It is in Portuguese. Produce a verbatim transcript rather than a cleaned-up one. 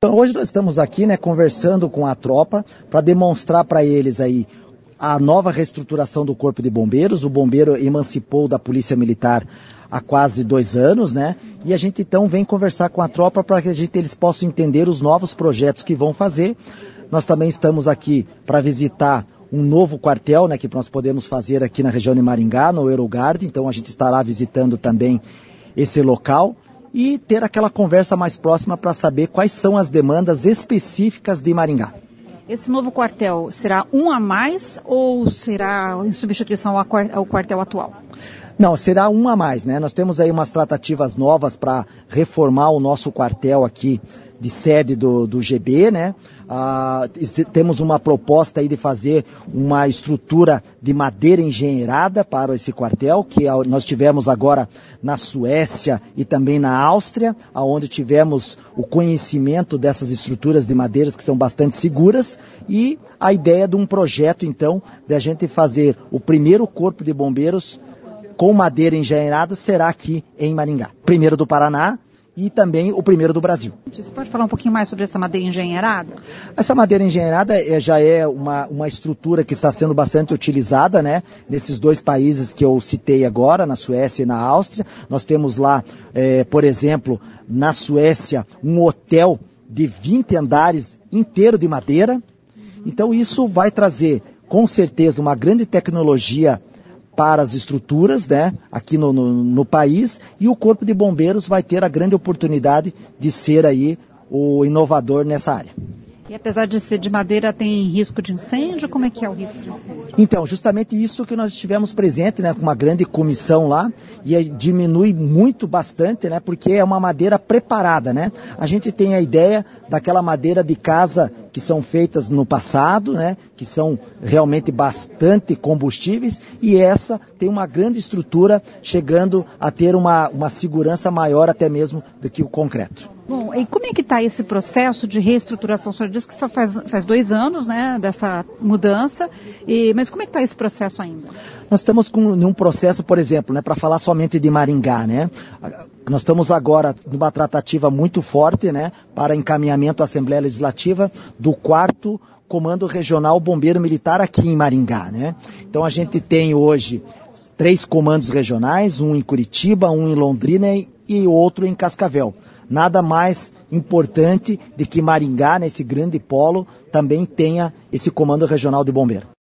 Então, hoje nós estamos aqui, né, conversando com a tropa para demonstrar para eles aí a nova reestruturação do Corpo de Bombeiros. O bombeiro emancipou da Polícia Militar há quase dois anos, né? E a gente então vem conversar com a tropa para que a gente, eles possam entender os novos projetos que vão fazer. Nós também estamos aqui para visitar um novo quartel, né, que nós podemos fazer aqui na região de Maringá, no Eurogard. Então a gente estará visitando também esse local e ter aquela conversa mais próxima para saber quais são as demandas específicas de Maringá. Esse novo quartel será um a mais ou será em substituição ao quartel atual? Não, será um a mais, né? Nós temos aí umas tratativas novas para reformar o nosso quartel aqui de sede do, do G B, né? Ah, temos uma proposta aí de fazer uma estrutura de madeira engenheirada para esse quartel, que nós tivemos agora na Suécia e também na Áustria, onde tivemos o conhecimento dessas estruturas de madeiras que são bastante seguras, e a ideia de um projeto, então, de a gente fazer o primeiro corpo de bombeiros com madeira engenheirada será aqui em Maringá. Primeiro do Paraná e também o primeiro do Brasil. Você pode falar um pouquinho mais sobre essa madeira engenheirada? Essa madeira engenheirada é, já é uma, uma estrutura que está sendo bastante utilizada, né, nesses dois países que eu citei agora, na Suécia e na Áustria. Nós temos lá, é, por exemplo, na Suécia, um hotel de vinte andares inteiro de madeira. Então isso vai trazer, com certeza, uma grande tecnologia para as estruturas, né, aqui no, no, no país, e o Corpo de Bombeiros vai ter a grande oportunidade de ser aí o inovador nessa área. E apesar de ser de madeira, tem risco de incêndio? Como é que é o risco de incêndio? Então, justamente isso que nós estivemos presente, né, com uma grande comissão lá, e aí diminui muito bastante, né, porque é uma madeira preparada, né. A gente tem a ideia daquela madeira de casa que são feitas no passado, né, que são realmente bastante combustíveis, e essa tem uma grande estrutura, chegando a ter uma, uma segurança maior até mesmo do que o concreto. Bom, e como é que está esse processo de reestruturação? O senhor disse que só faz, faz dois anos, né, dessa mudança, e, mas como é que está esse processo ainda? Nós estamos com um processo, por exemplo, né, para falar somente de Maringá, né? Nós estamos agora numa tratativa muito forte, né, para encaminhamento à Assembleia Legislativa do quarto Comando Regional Bombeiro Militar aqui em Maringá, né? Então a gente tem hoje três comandos regionais, um em Curitiba, um em Londrina e outro em Cascavel. Nada mais importante de que Maringá, nesse grande polo, também tenha esse Comando Regional de Bombeiro.